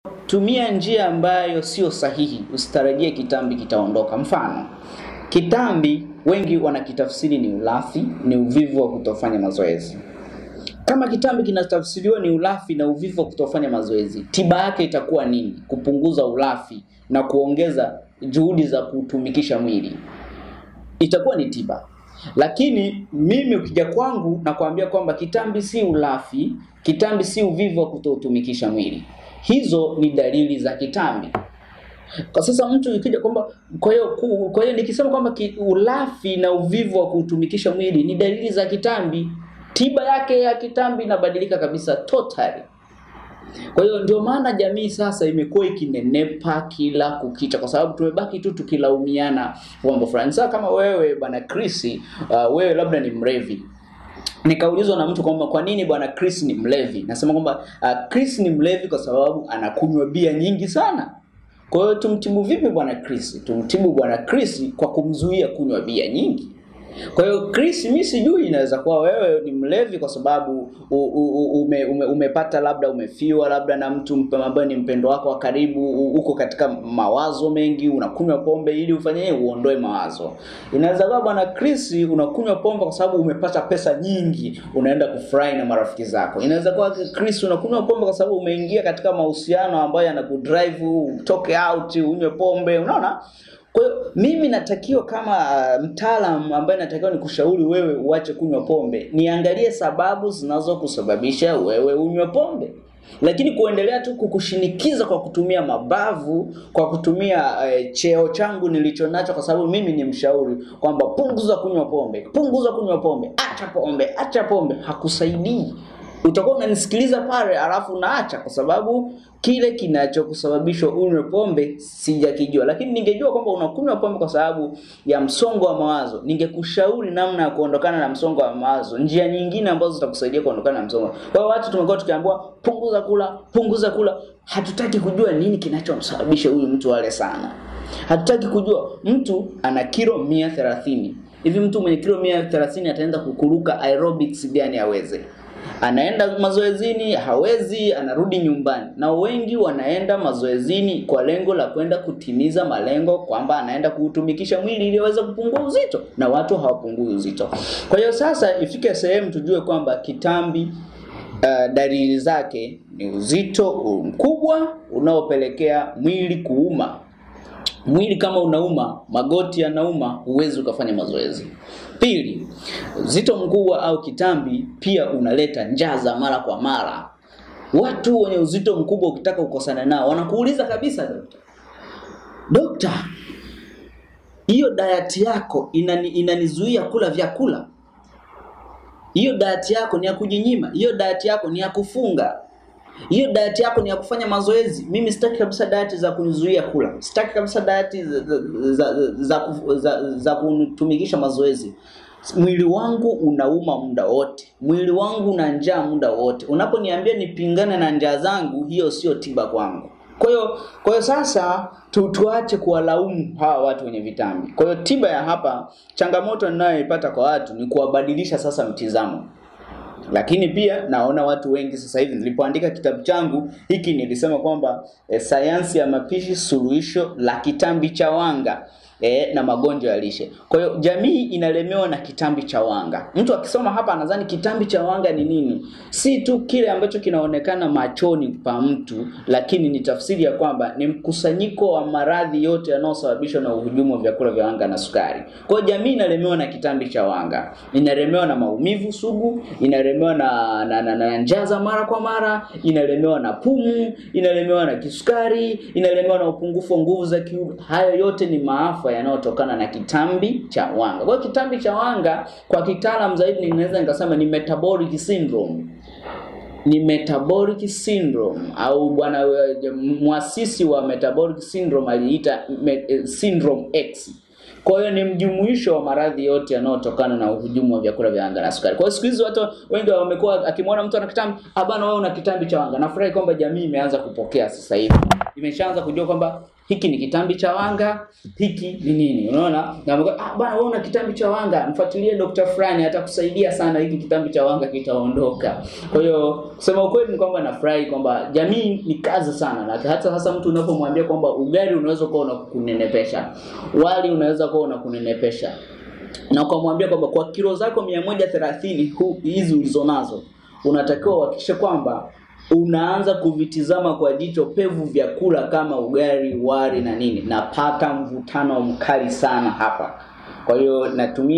tumia njia ambayo sio sahihi, usitarajie kitambi kitaondoka. Mfano, kitambi wengi wanakitafsiri ni ulafi, ni uvivu wa kutofanya mazoezi. Kama kitambi kinatafsiriwa ni ulafi na uvivu wa kutofanya mazoezi, tiba yake itakuwa nini? Kupunguza ulafi na kuongeza juhudi za kutumikisha mwili. Itakuwa ni tiba. Lakini mimi ukija kwangu na kuambia kwamba kitambi si ulafi, kitambi si uvivu wa kutotumikisha mwili, hizo ni dalili za kitambi. Kwa sasa mtu ukija kwamba kwa hiyo nikisema kwamba ulafi na uvivu wa kutumikisha mwili ni dalili za kitambi, tiba yake ya kitambi inabadilika kabisa totally. Kwa hiyo ndio maana jamii sasa imekuwa ikinenepa kila kukicha, kwa sababu tumebaki tu tukilaumiana mambo fulani. Sasa kama wewe bwana Chris, wewe labda ni mlevi. Nikaulizwa na mtu kwamba kwa nini bwana Chris ni mlevi? Nasema kwamba Chris ni mlevi kwa sababu anakunywa bia nyingi sana. Kwa hiyo tumtibu vipi bwana Chris? Tumtibu bwana Chris kwa kumzuia kunywa bia nyingi. Kwa hiyo Chris, mimi sijui, inaweza kuwa wewe ni mlevi kwa sababu umepata labda umefiwa labda na mtu ambaye ni mpendo wako wa karibu, uko katika mawazo mengi, unakunywa pombe ili ufanye uondoe mawazo. Inaweza kuwa bwana Chris unakunywa pombe kwa sababu umepata pesa nyingi, unaenda kufurahi na marafiki zako. Inaweza kuwa Chris unakunywa pombe kwa sababu umeingia katika mahusiano ambayo yanakudrive utoke out unywe pombe, unaona? Kwa hiyo mimi natakiwa kama mtaalamu ambaye natakiwa nikushauri wewe uache kunywa pombe, niangalie sababu zinazokusababisha wewe unywe pombe. Lakini kuendelea tu kukushinikiza kwa kutumia mabavu, kwa kutumia cheo changu nilichonacho, kwa sababu mimi ni mshauri kwamba punguza kunywa pombe, acha pombe, hakusaidii. Utakuwa unanisikiliza pale alafu unaacha kwa sababu kile kinachokusababisha unywe pombe sijakijua. Lakini ningejua kwamba unakunywa pombe kwa sababu ya msongo wa mawazo, ningekushauri namna ya kuondokana na msongo wa mawazo, njia nyingine ambazo zitakusaidia kuondokana na msongo. Kwa hiyo watu tumekuwa tukiambiwa punguza kula. Hatutaki kujua nini kinachomsababisha huyu mtu wale sana. Hatutaki kujua mtu ana kilo 130. Hivi mtu mwenye kilo 130 ataenda kukuruka aerobics gani aweze? Anaenda mazoezini hawezi, anarudi nyumbani. Na wengi wanaenda mazoezini kwa lengo la kwenda kutimiza malengo kwamba anaenda kuutumikisha mwili ili aweze kupungua uzito, na watu hawapungui uzito. Kwa hiyo sasa ifike sehemu tujue kwamba kitambi dalili zake ni uzito mkubwa unaopelekea mwili kuuma. Mwili kama unauma, magoti yanauma, huwezi ukafanya mazoezi. Pili, uzito mkubwa au kitambi pia unaleta njaa za mara kwa mara. Watu wenye uzito mkubwa ukitaka ukosana nao wanakuuliza kabisa, Dokta, hiyo diet yako inanizuia kula vyakula? Hiyo diet yako ni ya kujinyima? Hiyo diet yako ni ya kufunga? Hiyo diet yako ni ya kufanya mazoezi? Mimi sitaki kabisa diet za kunizuia kula. Sitaki kabisa diet za kutumikisha mazoezi. Mwili wangu unauma muda wote. Mwili wangu una njaa muda wote. Unaponiambia nipingane na njaa zangu, hiyo sio tiba kwangu. Kwa hiyo sasa tuache kuwalaumu hawa watu wenye vitambi. Kwa hiyo tiba ya hapa, changamoto ninayoipata kwa watu ni kuwabadilisha sasa mtizamo. Lakini pia naona watu wengi sasa hivi, nilipoandika kitabu changu hiki nilisema kwamba sayansi ya mapishi, suluhisho la kitambi cha wanga na magonjwa ya lishe. Kwa hiyo jamii inalemewa na kitambi cha wanga. Mtu akisoma hapa anadhani kitambi cha wanga ni nini? Si tu kile ambacho kinaonekana machoni pa mtu, lakini ni tafsiri ya kwamba ni mkusanyiko wa maradhi yote yanayosababishwa na uhujumu wa vyakula vya wanga na sukari. Kwa hiyo jamii inalemewa na kitambi cha wanga. Inalemewa na maumivu sugu, inalemewa na njaa za mara kwa mara, inalemewa na pumu, inalemewa na kisukari, inalemewa na upungufu wa nguvu za kiume. Hayo yote ni maafa yanayotokana na kitambi cha wanga. Kwa kitambi cha wanga kwa kitaalamu zaidi ninaweza nikasema ni metabolic syndrome. Ni metabolic syndrome, au bwana muasisi wa metabolic syndrome aliita syndrome X. Kwa hiyo ni mjumuisho wa maradhi yote yanayotokana na uhujumu wa vyakula vya wanga na sukari. Kwa hiyo siku hizi watu wengi wamekuwa akimwona mtu ana kitambi, bana wewe una kitambi cha wanga. Nafurahi kwamba jamii imeanza kupokea sasa hivi. Imeshaanza kujua kwamba hiki ni kitambi cha wanga, hiki ni nini. Unaona? Na bwana wewe una kitambi cha wanga, mfuatilie Dr. Fulani atakusaidia sana, hiki kitambi cha wanga kitaondoka. Kwa hiyo kusema ukweli ni kwamba nafurahi kwamba jamii ni kazi sana, na hasa mtu unapomwambia kwamba ugali unaweza kuwa unakunenepesha, wali unaweza kuwa unakunenepesha, na ukamwambia kwamba kwa kilo zako 130 hizi ulizonazo unatakiwa uhakikishe kwamba unaanza kuvitizama kwa jicho pevu vyakula kama ugali, wali na nini, napata mvutano mkali sana hapa. Kwa hiyo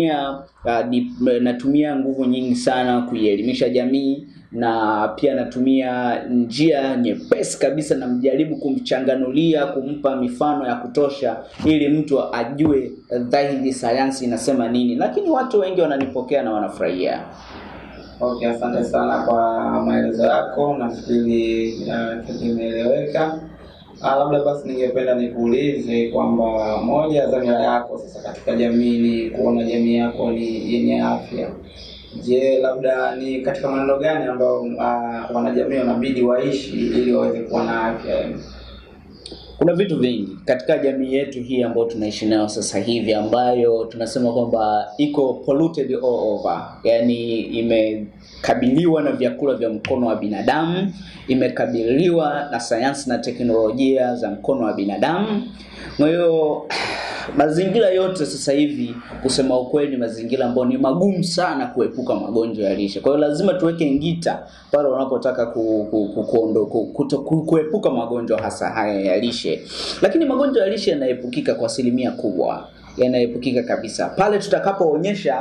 natumia nguvu nyingi sana kuielimisha jamii, na pia natumia njia nyepesi kabisa, na mjaribu kumchanganulia, kumpa mifano ya kutosha ili mtu ajue dhahiri sayansi inasema nini, lakini watu wengi wananipokea na wanafurahia. Okay, asante sana kwa maelezo yako, nafikiri kimeeleweka. Labda basi ningependa nikuulize kwamba moja ya dhamira yako sasa katika jamii ni kuona jamii yako ni yenye afya. Je, labda ni katika maneno gani ambao wanajamii wanabidi waishi ili waweze kuwa na afya? Kuna vitu vingi katika jamii yetu hii ambayo tunaishi nayo sasa hivi, ambayo tunasema kwamba iko polluted all over. Yani imekabiliwa na vyakula vya mkono wa binadamu, imekabiliwa na sayansi na teknolojia za mkono wa binadamu. Kwa hiyo mazingira yote sasa hivi kusema ukweli ni mazingira ambayo ni magumu sana kuepuka magonjwa ya lishe. Kwa hiyo lazima tuweke ngita pale unapotaka kuepuka magonjwa hasa haya ya lishe. Lakini magonjwa ya lishe yanaepukika kwa asilimia kubwa. Yanaepukika kabisa pale tutakapoonyesha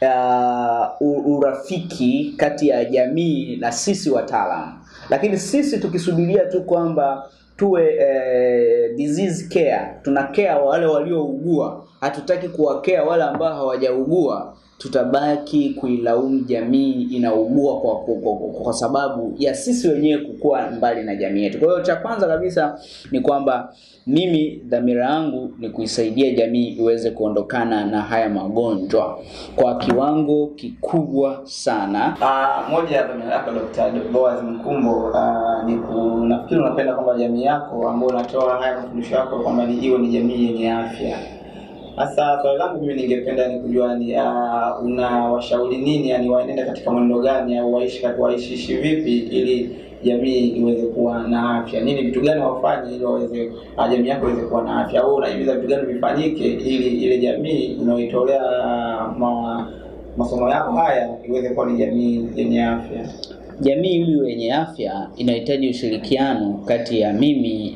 urafiki kati ya jamii na sisi wataalamu. Lakini sisi tukisubiria tu kwamba tuwe disease care, tunakea wale waliougua, hatutaki kuwakea wale ambao hawajaugua, tutabaki kuilaumu jamii inaugua kwa sababu ya sisi wenyewe kukua mbali na jamii yetu. Kwa hiyo cha kwanza kabisa ni kwamba mimi dhamira yangu ni kuisaidia jamii iweze kuondokana na haya magonjwa kwa kiwango kikubwa sana. Moja ya dhamira yako Dr. Boaz Mkumbo nafikiri unapenda kwamba jamii yako ambayo unatoa haya mafundisho yako kwamba iwe ni jamii yenye afya. Sasa swali langu mimi ningependa ni kujua ni unawashauri nini, yani waenende katika mwendo gani au waishi vipi ili jamii iweze kuwa na afya? Nini vitu gani wafanye ili waweze jamii yako iweze kuwa na afya? Au unahimiza vitu gani vifanyike ili ile jamii unaoitolea masomo yako haya iweze kuwa ni jamii yenye afya? Jamii ili yenye afya inahitaji ushirikiano kati ya mimi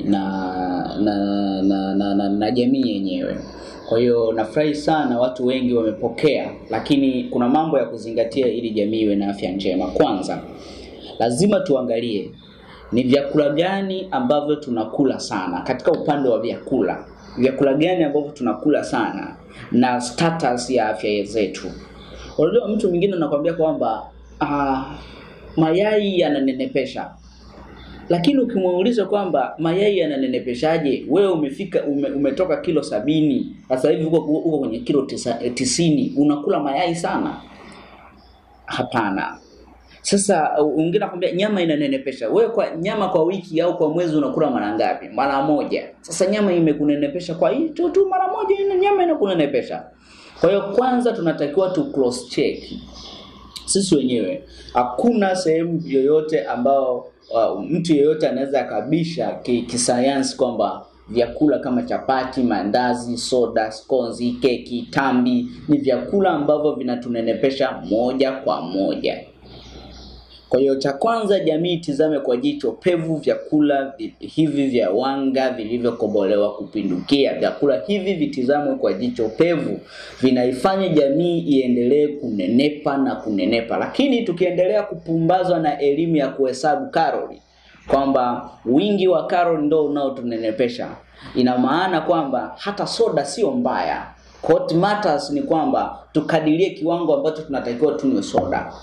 na jamii yenyewe. Kwa hiyo nafurahi sana watu wengi wamepokea, lakini kuna mambo ya kuzingatia ili jamii iwe na afya njema. Kwanza, lazima tuangalie ni vyakula gani ambavyo tunakula sana. Katika upande wa vyakula gani ambavyo tunakula sana na status ya afya zetu. Unajua mtu mwingine anakuambia kwamba mayai yananenepesha. Lakini ukimuuliza kwamba mayai yananenepeshaje, wewe umetoka kilo 70, sasa hivi uko kwenye kilo 90, unakula mayai sana? Hapana. Sasa mwingine anakuambia nyama inanenepesha. Wewe kwa nyama kwa wiki au kwa mwezi unakula mara ngapi? Mara moja. Sasa nyama imekunenepesha kwa hii tu mara moja, nyama inakunenepesha. Kwa hiyo kwanza tunatakiwa tu cross check sisi wenyewe. Hakuna sehemu yoyote ambao mtu yeyote anaweza akabisha kisayansi kwamba vyakula kama chapati, mandazi, soda, skonzi, keki, tambi ni vyakula ambavyo vinatunenepesha moja kwa moja. Kwa hiyo cha kwanza jamii tizame kwa jicho pevu vyakula hivi vya wanga vilivyokobolewa kupindukia. Vyakula hivi vitizamwe kwa jicho pevu, vinaifanya jamii iendelee kunenepa. Lakini tukiendelea kupumbazwa na elimu ya kuhesabu kalori, kwamba wingi wa kalori ndio unaotunenepesha, ina maana kwamba hata soda sio mbaya. What matters ni kwamba tukadirie kiwango ambacho tunatakiwa tunywe soda.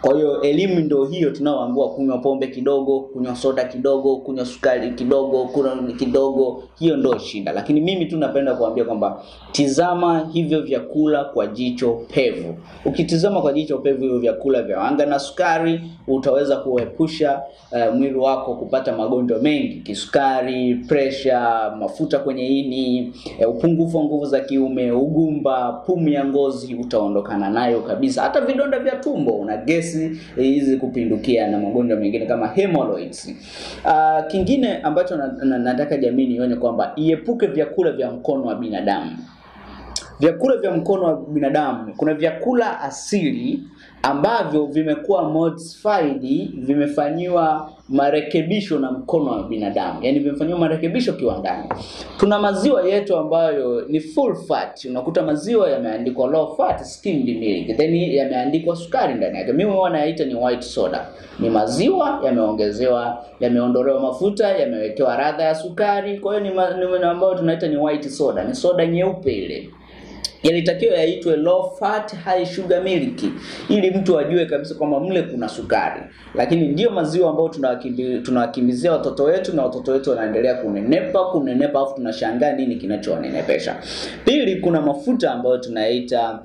Kwa hiyo elimu ndio hiyo, tunaoambiwa kunywa pombe kidogo, kunywa soda kidogo, kunywa sukari kidogo, kula kidogo, hiyo ndio shida. Lakini mimi tu napenda kuambia kwamba tizama hivyo vyakula kwa jicho pevu. Ukitizama kwa jicho pevu hivyo vyakula vya wanga na sukari, utaweza kuepusha mwili wako kupata magonjwa mengi, kisukari, pressure, mafuta kwenye ini, upungufu wa nguvu za kiume, ugumba, pumu ya ngozi utaondokana nayo kabisa. Hata vidonda vya tumbo na gesi hizi kupindukia na magonjwa mengine kama hemorrhoids. Kingine ambacho nataka jamii ione kwamba iepuke vyakula vya mkono wa binadamu. Vyakula vya mkono wa binadamu, kuna vyakula asili ambavyo vimekuwa modified, vimefanywa marekebisho na mkono wa binadamu. Yaani vimefanywa marekebisho kiwandani. Tuna maziwa yetu ambayo ni full fat. Unakuta maziwa yameandikwa low fat skimmed milk, then yameandikwa sukari ndani yake. Mimi huwa naita ni white soda. Ni maziwa yameondolewa mafuta, yamewekewa ladha ya sukari. Kwa hiyo ni ambayo tunaita ni white soda. Ni soda nyeupe ile. Yalitakiwa yaitwe low fat high sugar milk ili mtu ajue kabisa kwamba mle kuna sukari. Lakini ndio maziwa ambayo tunawakimbizia watoto wetu, na watoto wetu wanaendelea kunenepa afu tunashangaa nini kinachonenepesha. Pili, kuna mafuta ambayo tunaita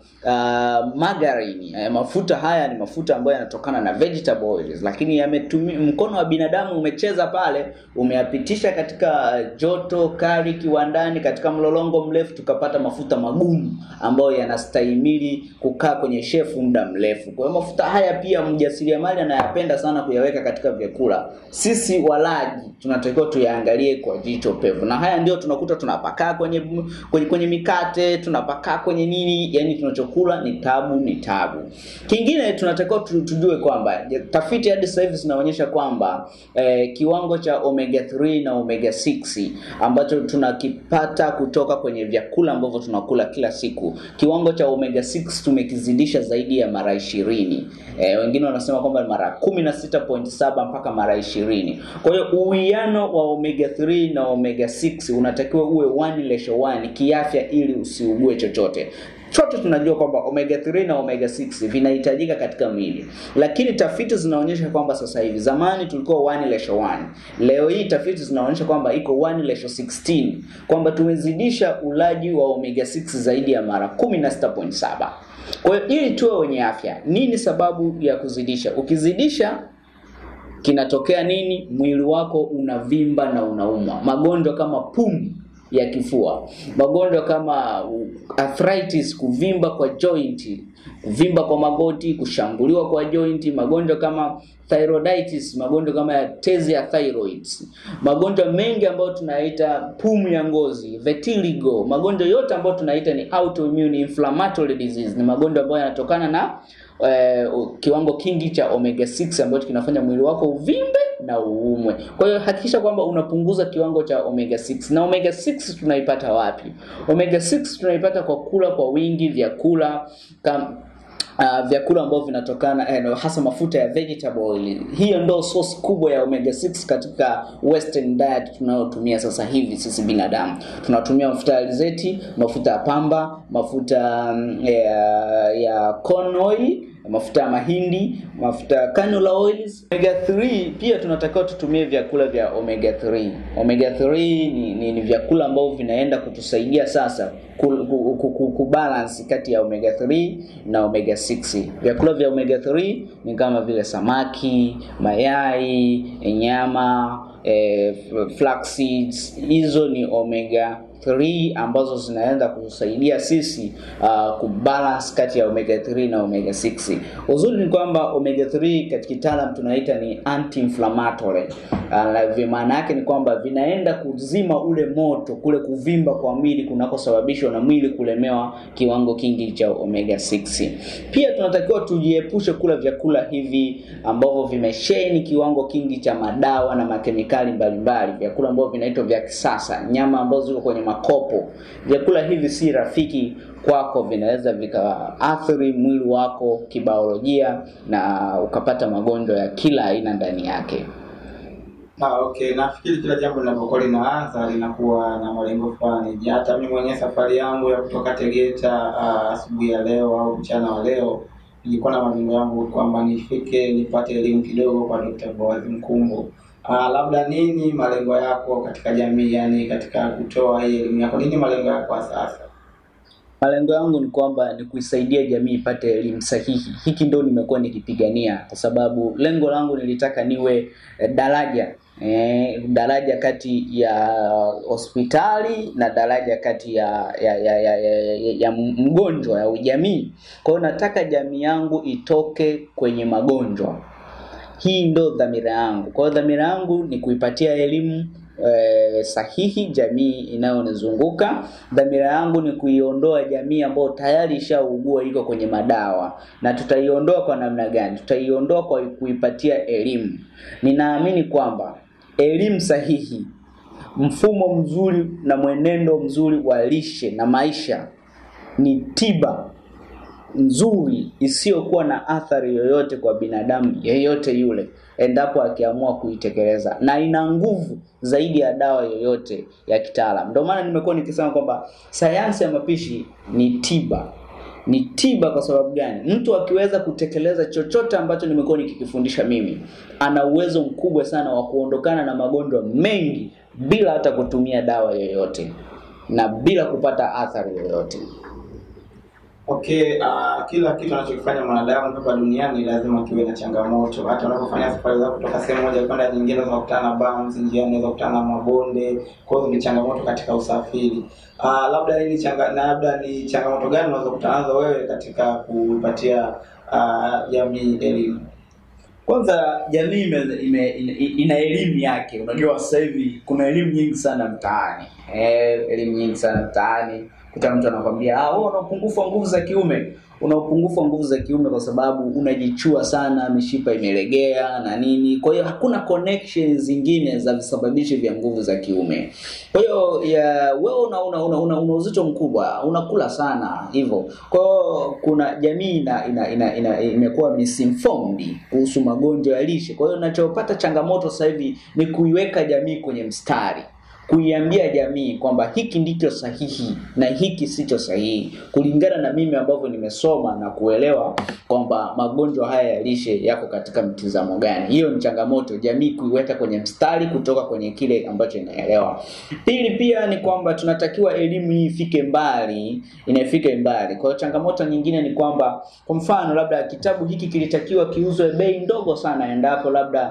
margarine. Mafuta haya ni mafuta ambayo yanatokana na vegetable oils, lakini mkono wa binadamu umecheza pale, umeyapitisha katika joto kali kiwandani, katika mlolongo mrefu, tukapata mafuta magumu ambayo yanastahimili kukaa kwenye shefu muda mrefu. Kwa hiyo mafuta haya pia mjasiriamali anayapenda sana kuyaweka katika vyakula. Sisi walaji tunatakiwa tuyaangalie kwa jicho pevu. Na haya ndio tunakuta tunapakaa kwenye mikate, tunapakaa kwenye nini, yani tunachokula ni tabu. Kingine tunatakiwa tujue kwamba tafiti hadi sasa hivi zinaonyesha kwamba kiwango cha omega 3 na omega 6 ambacho tunakipata kutoka kwenye vyakula ambavyo tunakula kila siku, kiwango cha omega 6 tumekizidisha zaidi ya mara 20. Wengine wanasema kwamba mara 16.7 mpaka mara 20. Kwa hiyo uwiano wa omega 3 na omega 6 unatakiwa uwe 1:1 kiafya ili usiugue chochote. Chote tunajua kwamba omega 3 na omega 6 vinahitajika katika mwili. Lakini tafiti zinaonyesha kwamba sasa hivi, zamani tulikuwa 1:1. Leo hii tafiti zinaonyesha kwamba iko 1:16, kwamba tumezidisha ulaji wa omega 6 zaidi ya mara 16.7. Kwa hiyo ili tuwe wenye afya, nini sababu ya kuzidisha? Ukizidisha kinatokea nini? Mwili wako unavimba na unauma. Magonjwa kama pumu ya kifua, magonjwa kama arthritis, kuvimba kwa joint, kuvimba kwa magoti, kushambuliwa kwa joint, magonjwa kama thyroiditis, magonjwa kama ya tezi ya thyroid, magonjwa mengi ambayo tunaita pumu ya ngozi, vitiligo, magonjwa yote ambayo tunaita ni autoimmune inflammatory disease, ni magonjwa ambayo yanatokana na kiwango kingi cha omega 6 ambacho kinafanya mwili wako uvimbe na uumwe. Kwa hiyo hakikisha kwamba unapunguza kiwango cha omega 6. Na omega 6 tunaipata wapi? Omega 6 tunaipata kwa kula kwa wingi vyakula vyakula ambavyo vinatokana hasa mafuta ya vegetable oil. Hiyo ndio source kubwa ya omega 6 katika western diet tunayotumia sasa hivi sisi binadamu. Tunatumia mafuta ya alizeti, mafuta ya pamba, mafuta ya corn oil, mafuta ya mahindi, mafuta ya canola oils. Omega 3 pia tunatakiwa tutumie vyakula vya omega 3. Omega 3 ni vyakula ambavyo vinaenda kutusaidia sasa kubalance kati ya omega 3 na omega 6. Vyakula vya omega 3 ni kama vile samaki, mayai, nyama, flax seeds. Hizo ni omega 3 ambazo zinaenda kutusaidia sisi kubalance kati ya omega 3 na omega 6. Uzuri ni kwamba omega 3 katika kitaalamu tunaita ni anti-inflammatory. Maana yake ni kwamba vinaenda kuzima ule moto, kule kuvimba kwa mwili kunakosababishwa na mwili kulemewa kiwango kingi cha omega 6. Pia tunatakiwa tujiepushe kula vyakula hivi ambavyo vimesheheni kiwango kingi cha madawa na makemikali mbalimbali, vyakula ambavyo vinaitwa vya kisasa, nyama ambazo ziko kwenye makopo. Vyakula hivi si rafiki kwako, vinaweza vikaathiri mwili wako kibiolojia na ukapata magonjwa ya kila aina ndani yake. Okay, nafikiri kila jambo linapokuwa linaanza linakuwa na malengo fulani. Hata mimi mwenyewe safari yangu ya kutoka Tegeta asubuhi ya leo au mchana wa leo nilikuwa na malengo yangu kwamba nifike nipate elimu kidogo kwa Dr. Boaz Mkumbo. Labda nini malengo yako katika jamii, yani katika kutoa hii elimu yako, nini malengo yako kwa sasa? Malengo yangu ni kwamba ni kuisaidia jamii ipate elimu sahihi. Hiki ndio nimekuwa nikipigania, kwa sababu lengo langu nilitaka niwe daraja kati ya hospitali na daraja kati ya mgonjwa ya jamii. Kwa hiyo nataka jamii yangu itoke kwenye magonjwa. Hii ndio dhamira yangu. Kwa hiyo dhamira yangu ni kuipatia elimu sahihi jamii inayonizunguka. Dhamira yangu ni kuiondoa jamii ambayo tayari ishaugua iko kwenye madawa. Na tutaiondoa kwa namna gani? Tutaiondoa kwa kuipatia elimu. Ninaamini kwamba elimu sahihi, mfumo mzuri na mwenendo mzuri wa lishe na maisha ni tiba nzuri isiyokuwa na athari yoyote kwa binadamu yeyote yule endapo akiamua kuitekeleza, na ina nguvu zaidi ya dawa yoyote ya kitaalamu. Ndio maana nimekuwa nikisema kwamba sayansi ya mapishi ni tiba. Ni tiba kwa sababu gani? Mtu akiweza kutekeleza chochote ambacho nimekuwa nikikifundisha mimi, ana uwezo mkubwa sana wa kuondokana na magonjwa mengi bila hata kutumia dawa yoyote na bila kupata athari yoyote. Okay, kila kitu anachokifanya mwanadamu hapa duniani lazima kiwe na changamoto. Hata unapofanya safari zako kutoka sehemu moja kwenda nyingine, unaweza kukutana na bumps njiani, unaweza kukutana na mabonde. Kwa hiyo ni changamoto katika usafiri. Labda ni changamoto gani unaweza kukutana nazo wewe katika kupatia jamii elimu? Kwanza jamii ina elimu yake. Unajua sasa hivi kuna elimu nyingi sana mtaani. Elimu nyingi sana mtaani. Kuta mtu anakuambia una upungufu wa nguvu za kiume. Una upungufu wa nguvu za kiume kwa sababu unajichua sana, mishipa imelegea na nini. Kwa hiyo hakuna connections zingine za visababishi vya nguvu za kiume. Kwa hiyo wewe una uzito mkubwa, unakula sana hivyo. Kwa hiyo kuna jamii imekuwa misinformed kuhusu magonjwa ya lishe. Kwa hiyo ninachopata changamoto sasa hivi ni kuiweka jamii kwenye mstari. Kuiambia jamii kwamba hiki ndicho sahihi na hiki sicho sahihi kulingana na mimi ambavyo nimesoma na kuelewa kwamba magonjwa haya ya lishe yako katika mtizamo gani. Hiyo ni changamoto, jamii kuiweka kwenye mstari kutoka kwenye kile ambacho inaelewa. Pili pia ni kwamba tunatakiwa elimu hii ifike mbali, inafika mbali. Kwa hiyo changamoto nyingine ni kwamba kwa mfano labda kitabu hiki kilitakiwa kiuzwe bei ndogo sana, endapo labda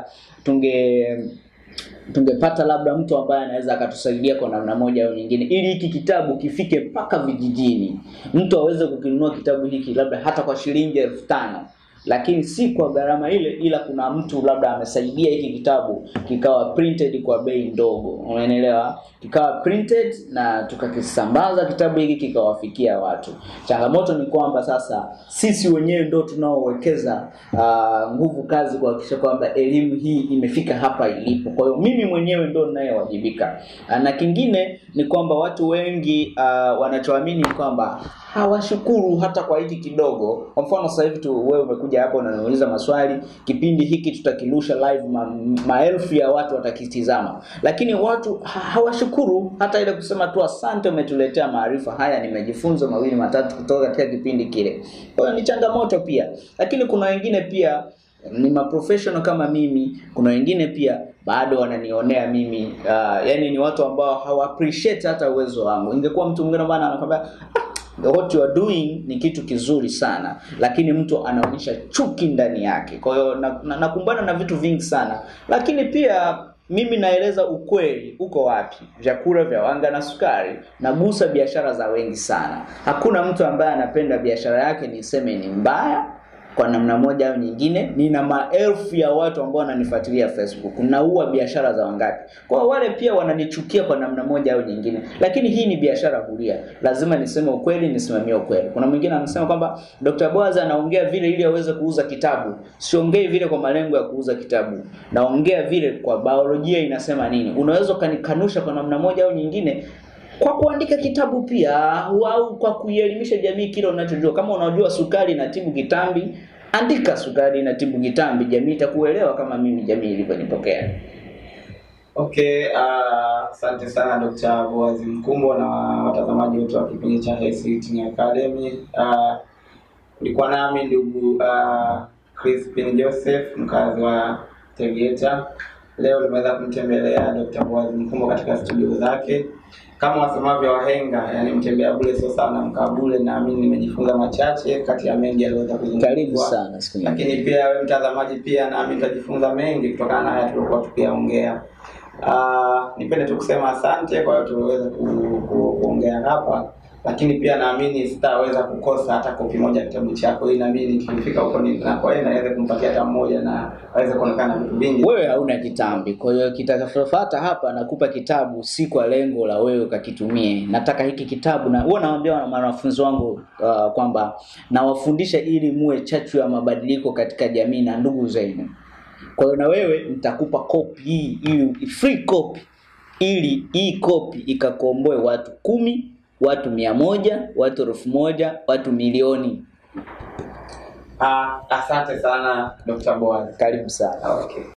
tungepata labda mtu ambaye anaweza akatusaidia kwa namna moja au nyingine ili hiki kitabu kifike mpaka vijijini. Mtu aweze kukinunua kitabu hiki labda hata kwa shilingi 5,000, lakini si kwa gharama ile, ila kuna mtu labda amesaidia hiki kitabu kikawa printed kwa bei ndogo. Unaelewa? Kikawa printed na tukakisambaza kitabu hiki kikawafikia watu. Changamoto ni kwamba sasa sisi wenyewe ndio tunaowekeza nguvu kazi kuhakikisha kwamba elimu hii imefika hapa ilipo. Kwa hiyo mimi mwenyewe ndio ninayewajibika. Na kingine ni kwamba watu wengi wanachoamini kwamba hawashukuru hata kwa hiki kidogo. Kwa mfano sasa hivi tu wewe umekuja hapa unaniuliza maswali, kipindi hiki tutakirusha live, maelfu ya watu watakitizama. Lakini watu hawashukuru hata ile kusema tu asante umetuletea maarifa haya, nimejifunza 2 3 kutoka katika kipindi kile. Kwa hiyo ni changamoto pia. Lakini kuna wengine pia ni professional kama mimi, kuna wengine pia bado wananionea mimi, yani ni watu ambao hawa appreciate hata uwezo wangu. Ingekuwa mtu mwingine bana anakwambia what you are doing ni kitu kizuri sana, lakini mtu anaonyesha chuki ndani yake. Kwa hiyo nakumbana na vitu vingi sana. Lakini pia mimi naeleza ukweli uko wapi. Vyakula vya wanga na sukari nagusa biashara za wengi sana. Hakuna mtu ambaye anapenda biashara yake niseme ni mbaya kwa namna moja au nyingine. Nina maelfu ya watu ambao wananifuatilia Facebook. Naua biashara za wangapi. Kwa wale pia wananichukia kwa namna moja au nyingine. Lakini hii ni biashara huria. Lazima niseme ukweli, nisimamie ukweli. Kuna mwingine anasema kwamba Dr. Boaz anaongea vile ili aweze kuuza kitabu. Siongei vile kwa malengo ya kuuza kitabu. Naongea vile kwa biolojia inasema nini. Unaweza kanikanusha kwa namna moja au nyingine kwa kuandika kitabu pia, au kwa kuielimisha jamii kile unachojua. Kama unajua sukari inatibu kitambi, andika sukari inatibu kitambi, jamii itakuelewa kama mimi jamii ilivyonipokea. Okay, asante sana Dr. Boaz Mkumbo na watazamaji wote wa kipindi cha Health Eating Academy. Nilikuwa nami ndugu Crispin Joseph, mkazi wa Tegeta. Leo nimeweza kumtembelea Dr. Boaz Mkumbo katika studio zake. Kama wasemavyo wahenga, yani mtembea bure sio sana mkaa bure, na mimi nimejifunza machache kati ya mengi aliyoweza kuzungumza. Karibu sana siku nyingine. Lakini pia wewe mtazamaji pia na mimi nitajifunza mengi kutokana na haya tulikuwa tukiyaongea. Nipende tu kusema asante kwa hiyo tuweze kuongea hapa, lakini pia naamini sitaweza kukosa hata kopi moja kitabu chako, ili naamini nikifika huko ninapoenda naweza kumpatia hata mmoja na aweze kuonekana vitu vingi. Wewe hauna kitambi, kwa hiyo kitakachofuata hapa nakupa kitabu si kwa lengo la wewe ukakitumie. Nataka hiki kitabu, na huwa nawaambia wanafunzi wangu kwamba nawafundisha ili muwe chachu ya mabadiliko katika jamii na ndugu zenu. Kwa hiyo na wewe nitakupa copy hii, free copy, ili hii copy ikakomboe watu 10, watu 100, watu 1000, watu milioni. Asante sana Dr. Boaz. Karibu sana. Okay.